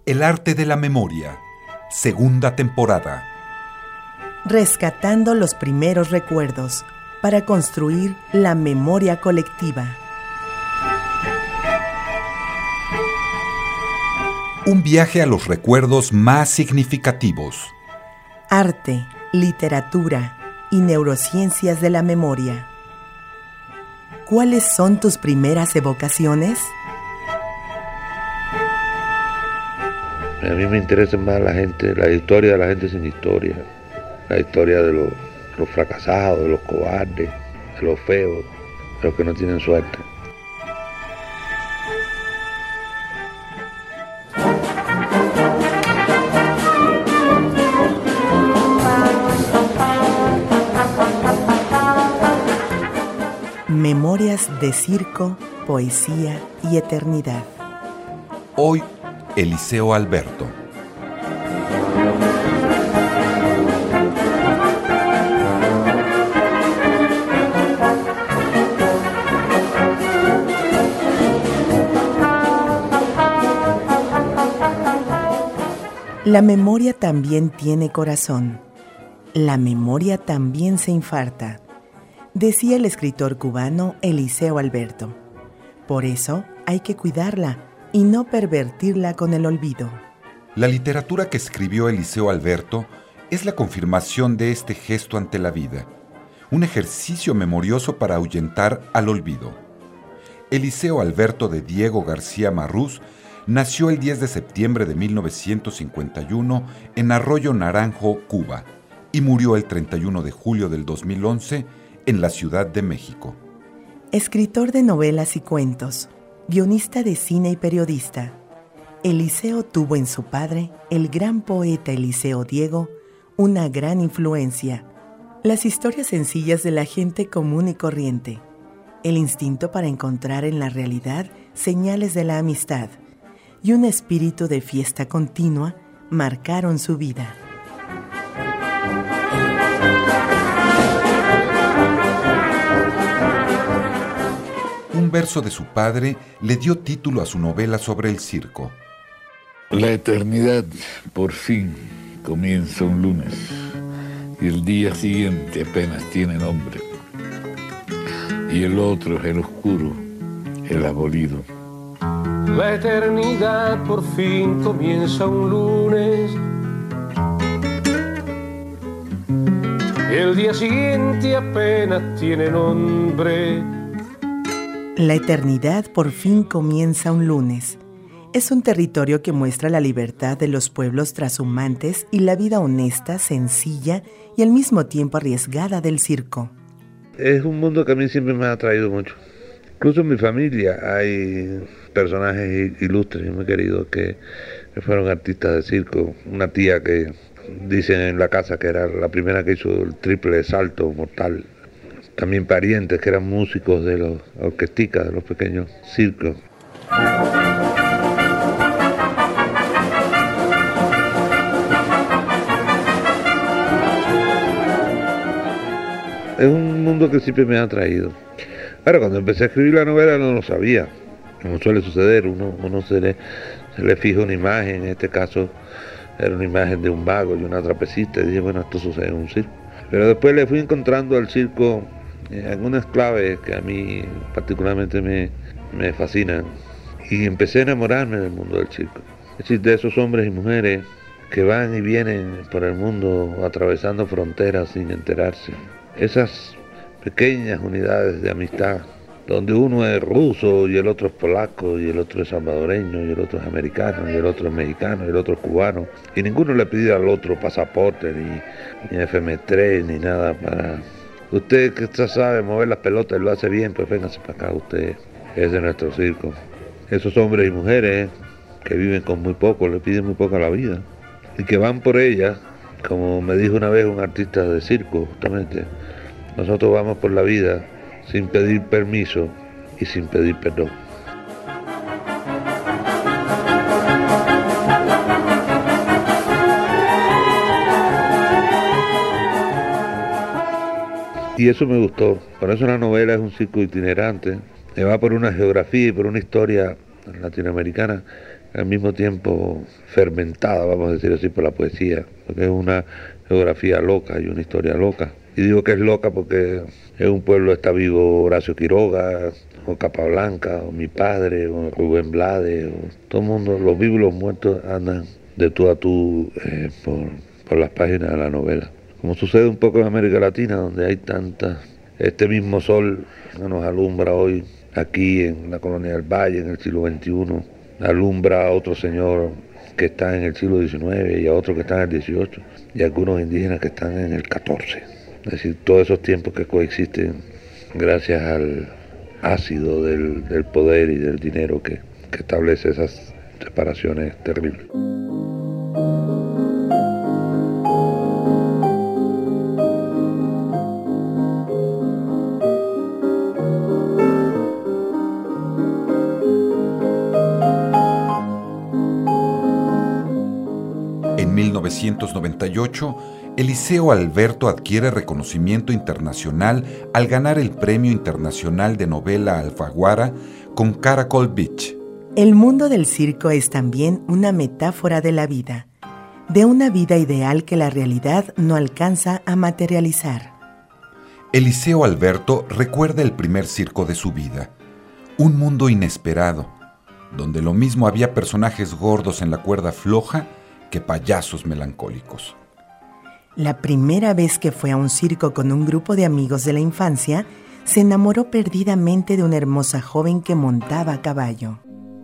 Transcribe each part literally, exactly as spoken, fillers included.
El arte de la memoria, segunda temporada. Rescatando los primeros recuerdos para construir la memoria colectiva. Un viaje a los recuerdos más significativos. Arte, literatura y neurociencias de la memoria. ¿Cuáles son tus primeras evocaciones? A mí me interesa más la gente, la historia de la gente sin historia, la historia de los, los fracasados, de los cobardes, de los feos, de los que no tienen suerte. Memorias de circo, poesía y eternidad. Hoy, Eliseo Alberto. La memoria también tiene corazón. La memoria también se infarta, decía el escritor cubano Eliseo Alberto. Por eso hay que cuidarla y no pervertirla con el olvido. La literatura que escribió Eliseo Alberto es la confirmación de este gesto ante la vida, un ejercicio memorioso para ahuyentar al olvido. Eliseo Alberto de Diego García Marrús nació el diez de septiembre de mil novecientos cincuenta y uno en Arroyo Naranjo, Cuba, y murió el treinta y uno de julio del dos mil once en la Ciudad de México. Escritor de novelas y cuentos, guionista de cine y periodista, Eliseo tuvo en su padre, el gran poeta Eliseo Diego, una gran influencia. Las historias sencillas de la gente común y corriente, el instinto para encontrar en la realidad señales de la amistad y un espíritu de fiesta continua marcaron su vida. Un verso de su padre le dio título a su novela sobre el circo. La eternidad por fin comienza un lunes y el día siguiente apenas tiene nombre. Y el otro es el oscuro, el abolido. La eternidad por fin comienza un lunes. El día siguiente apenas tiene nombre. La eternidad por fin comienza un lunes. Es un territorio que muestra la libertad de los pueblos trashumantes y la vida honesta, sencilla y al mismo tiempo arriesgada del circo. Es un mundo que a mí siempre me ha atraído mucho. Incluso en mi familia hay personajes ilustres y muy queridos que fueron artistas de circo. Una tía que dicen en la casa que era la primera que hizo el triple salto mortal. También parientes que eran músicos de los orquesticas, de los pequeños circos. Es un mundo que siempre me ha atraído. Ahora, cuando empecé a escribir la novela no lo sabía, como suele suceder, uno, uno se, le, se le fija una imagen, en este caso era una imagen de un vago y una trapecista, y dije, bueno, esto sucede en un circo. Pero después le fui encontrando al circo eh, algunas claves que a mí particularmente me, me fascinan, y empecé a enamorarme del mundo del circo. Es decir, de esos hombres y mujeres que van y vienen por el mundo atravesando fronteras sin enterarse. Esas pequeñas unidades de amistad, donde uno es ruso y el otro es polaco y el otro es salvadoreño y el otro es americano y el otro es mexicano y el otro es cubano, y ninguno le pide al otro pasaporte ni, ni F M tres ni nada para... Usted que usted sabe mover las pelotas y lo hace bien, pues véngase para acá, usted es de nuestro circo. Esos hombres y mujeres que viven con muy poco, le piden muy poco a la vida y que van por ella, como me dijo una vez un artista de circo, justamente. Nosotros vamos por la vida sin pedir permiso y sin pedir perdón. Y eso me gustó. Por eso la novela es un circo itinerante, que va por una geografía y por una historia latinoamericana al mismo tiempo fermentada, vamos a decir así, por la poesía, porque es una geografía loca y una historia loca. Y digo que es loca porque en un pueblo está vivo Horacio Quiroga, o Capablanca, o mi padre, o Rubén Blades, o todo el mundo, los vivos y los muertos andan de tú a tú eh, por, por las páginas de la novela. Como sucede un poco en América Latina, donde hay tantas, este mismo sol que nos alumbra hoy aquí en la colonia del Valle, en el siglo veintiuno, alumbra a otro señor que está en el siglo diecinueve y a otro que está en el dieciocho, y a algunos indígenas que están en el catorce. Es decir, todos esos tiempos que coexisten gracias al ácido del, del poder y del dinero que, que establece esas separaciones terribles. En mil novecientos noventa y ocho, Eliseo Alberto adquiere reconocimiento internacional al ganar el Premio Internacional de Novela Alfaguara con Caracol Beach. El mundo del circo es también una metáfora de la vida, de una vida ideal que la realidad no alcanza a materializar. Eliseo Alberto recuerda el primer circo de su vida, un mundo inesperado, donde lo mismo había personajes gordos en la cuerda floja que payasos melancólicos. La primera vez que fue a un circo con un grupo de amigos de la infancia, se enamoró perdidamente de una hermosa joven que montaba a caballo.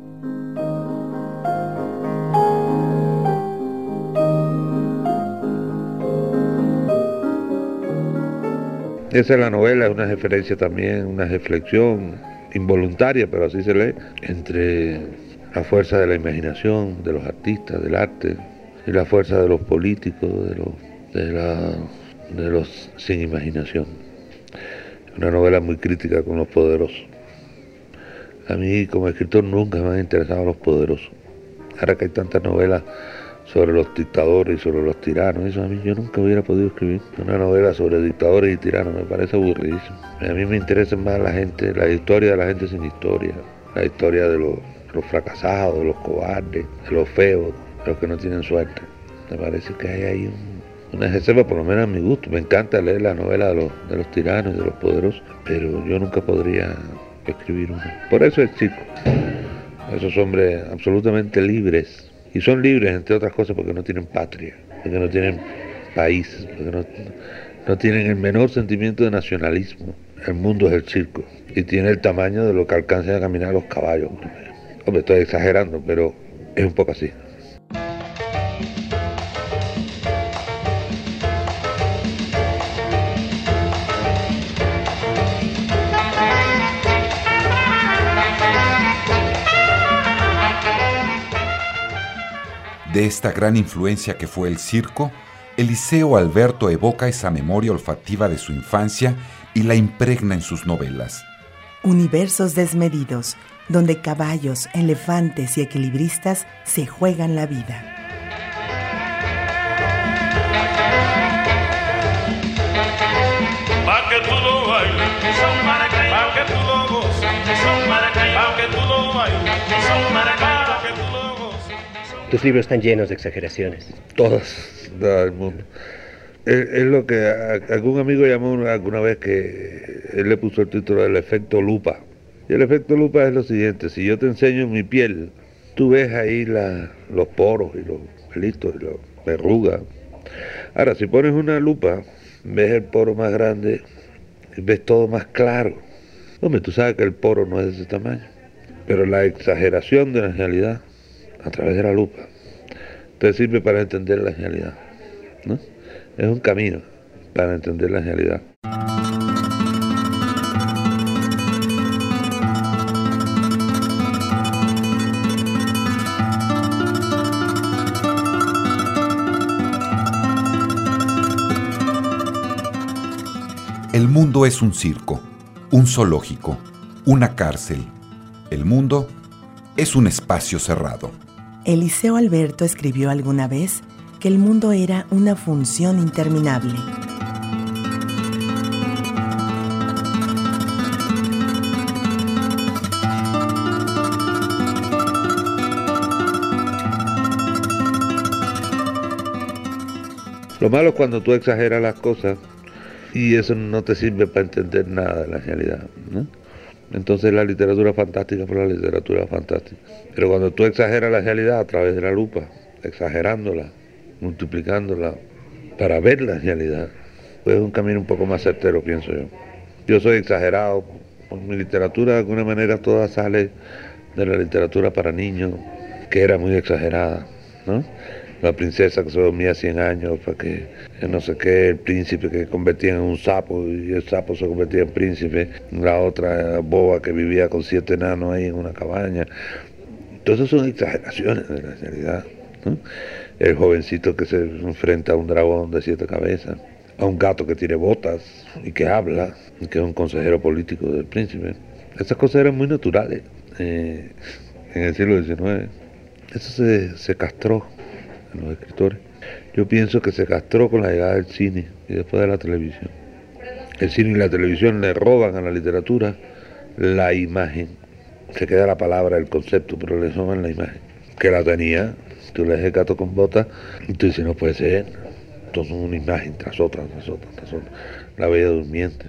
Esa es la novela, es una referencia también, una reflexión involuntaria, pero así se lee, entre la fuerza de la imaginación, de los artistas, del arte, y la fuerza de los políticos, de los, de la, de los sin imaginación. Una novela muy crítica con los poderosos. A mí como escritor nunca me han interesado los poderosos. Ahora que hay tantas novelas sobre los dictadores y sobre los tiranos, eso a mí yo nunca hubiera podido escribir una novela sobre dictadores y tiranos, me parece aburridísimo. A mí me interesa más la gente, la historia de la gente sin historia, la historia de los, de los fracasados, de los cobardes, de los feos, de los que no tienen suerte. Me parece que hay ahí un, una reserva, por lo menos a mi gusto. Me encanta leer la novela de los, de los tiranos y de los poderosos, pero yo nunca podría escribir una. Por eso el circo. Esos hombres absolutamente libres. Y son libres, entre otras cosas, porque no tienen patria, porque no tienen país, porque no, no tienen el menor sentimiento de nacionalismo. El mundo es el circo y tiene el tamaño de lo que alcanzan a caminar los caballos. Hombre, estoy exagerando, pero es un poco así. De esta gran influencia que fue el circo, Eliseo Alberto evoca esa memoria olfativa de su infancia y la impregna en sus novelas. Universos desmedidos, donde caballos, elefantes y equilibristas se juegan la vida. Pa' que tú lo bailes, son maracaínos, pa' que tú lo goces, son maracaínos, pa' que tú lo bailes, son maracaínos, pa' que tú lo goces. Tus libros están llenos de exageraciones. Todas, todo el mundo. Es, es lo que a, algún amigo llamó una, alguna vez, que él le puso el título del efecto lupa. Y el efecto lupa es lo siguiente: si yo te enseño mi piel, tú ves ahí la, los poros y los pelitos y las verrugas. Ahora, si pones una lupa, ves el poro más grande y ves todo más claro. Hombre, tú sabes que el poro no es de ese tamaño, pero la exageración de la realidad a través de la lupa te sirve para entender la realidad, ¿no? Es un camino para entender la realidad. El mundo es un circo, un zoológico, una cárcel. El mundo es un espacio cerrado. Eliseo Alberto escribió alguna vez que el mundo era una función interminable. Lo malo es cuando tú exageras las cosas y eso no te sirve para entender nada de la realidad, ¿no? Entonces la literatura fantástica por la literatura fantástica. Pero cuando tú exageras la realidad a través de la lupa, exagerándola, multiplicándola, para ver la realidad, pues es un camino un poco más certero, pienso yo. Yo soy exagerado, por mi literatura de alguna manera toda sale de la literatura para niños, que era muy exagerada, ¿no? La princesa que se dormía cien años para que, que no sé qué, el príncipe que convertía en un sapo y el sapo se convertía en príncipe, la otra boba que vivía con siete enanos ahí en una cabaña. Entonces son exageraciones de la realidad, ¿no? El jovencito que se enfrenta a un dragón de siete cabezas, a un gato que tiene botas y que habla, y que es un consejero político del príncipe. Esas cosas eran muy naturales eh, en el siglo diecinueve. Eso se, se castró en los escritores. Yo pienso que se castró con la llegada del cine y después de la televisión. El cine y la televisión le roban a la literatura la imagen. Se queda la palabra, el concepto, pero le roban la imagen. Que la tenía, tú lees El gato con botas y tú dices, no puede ser. Entonces una imagen tras otra, tras otra, tras otra. La Bella Durmiente.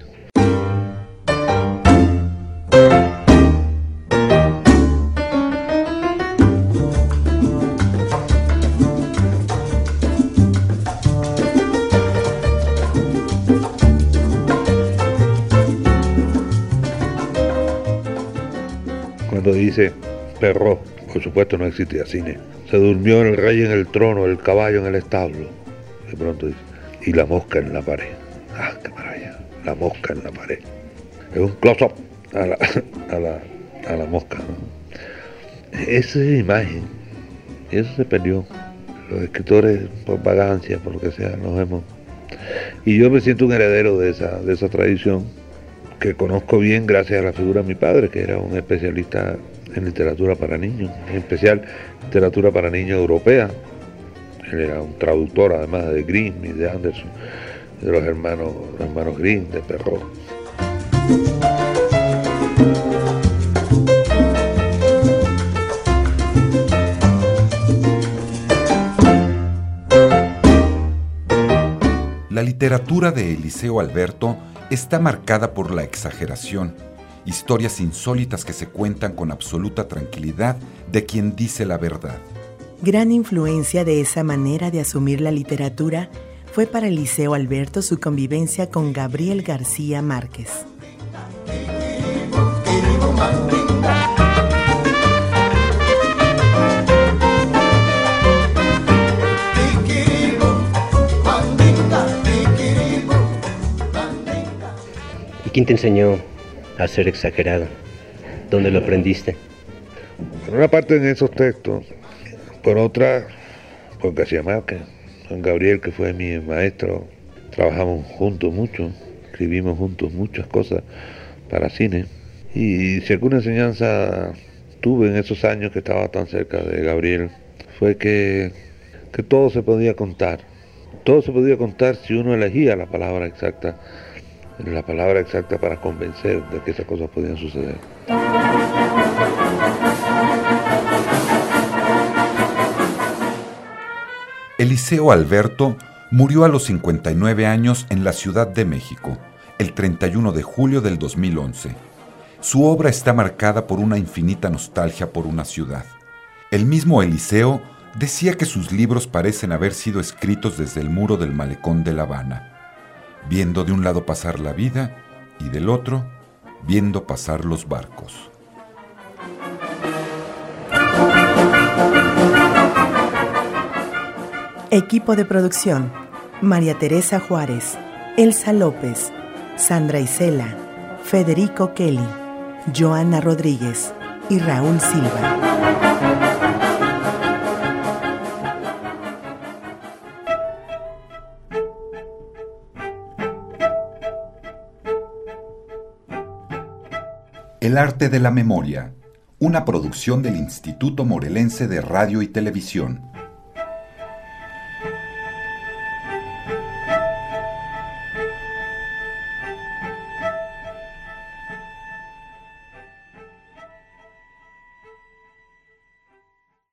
Cuando dice Perrault, por supuesto no existía cine. Se durmió el rey en el trono, el caballo en el establo. De pronto dice, y la mosca en la pared. Ah, qué maravilla, la mosca en la pared. Es un close-up a la, a la, a la mosca, ¿no? Esa es imagen. Y eso se perdió. Los escritores, por vagancia, por lo que sea, nos hemos... Y yo me siento un heredero de esa, de esa tradición, que conozco bien gracias a la figura de mi padre, que era un especialista en literatura para niños, en especial literatura para niños europea. Él era un traductor además de Grimm y de Anderson, de los hermanos, los hermanos Grimm, de Perrault. La literatura de Eliseo Alberto está marcada por la exageración, historias insólitas que se cuentan con absoluta tranquilidad de quien dice la verdad. Gran influencia de esa manera de asumir la literatura fue para Eliseo Alberto su convivencia con Gabriel García Márquez. ¿Quién te enseñó a ser exagerado? ¿Dónde lo aprendiste? Por una parte en esos textos, por otra, por García Márquez, con Gabriel, que fue mi maestro, trabajamos juntos mucho, escribimos juntos muchas cosas para cine. Y si alguna enseñanza tuve en esos años que estaba tan cerca de Gabriel, fue que, que todo se podía contar. Todo se podía contar si uno elegía la palabra exacta. La palabra exacta para convencer de que esas cosas podían suceder. Eliseo Alberto murió a los cincuenta y nueve años en la Ciudad de México, el treinta y uno de julio del dos mil once. Su obra está marcada por una infinita nostalgia por una ciudad. El mismo Eliseo decía que sus libros parecen haber sido escritos desde el muro del malecón de La Habana, viendo de un lado pasar la vida y del otro, viendo pasar los barcos. Equipo de producción: María Teresa Juárez, Elsa López, Sandra Isela, Federico Kelly, Joana Rodríguez y Raúl Silva. El arte de la memoria, una producción del Instituto Morelense de Radio y Televisión.